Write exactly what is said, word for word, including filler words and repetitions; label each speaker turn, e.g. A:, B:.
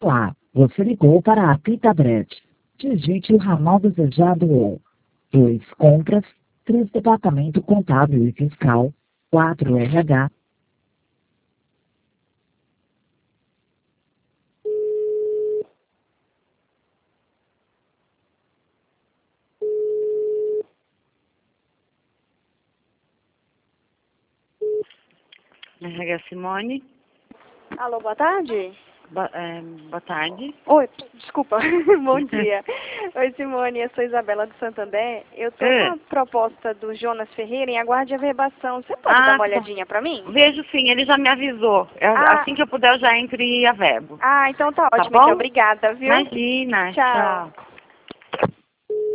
A: Olá, você ligou para a Pitabret. Digite o ramal desejado ou dois compras, três departamento contábil e fiscal, quatro R H.
B: R H Simone,
C: Alô, boa tarde?
B: Bo é, boa tarde.
C: Oi, desculpa, bom dia. Oi, Simone, eu sou Isabela do Santander. Eu tô
B: É.
C: com a proposta do Jonas Ferreira em aguarde a verbação. Você pode
B: Ah,
C: dar uma
B: tá.
C: olhadinha pra mim?
B: Vejo sim, ele já me avisou. Eu-
C: Ah.
B: Assim que eu puder, eu já entro e averbo.
C: Ah, então tá ótimo,
B: bom?
C: então obrigada, viu?
B: Imagina,
C: Tchau.
B: tchau.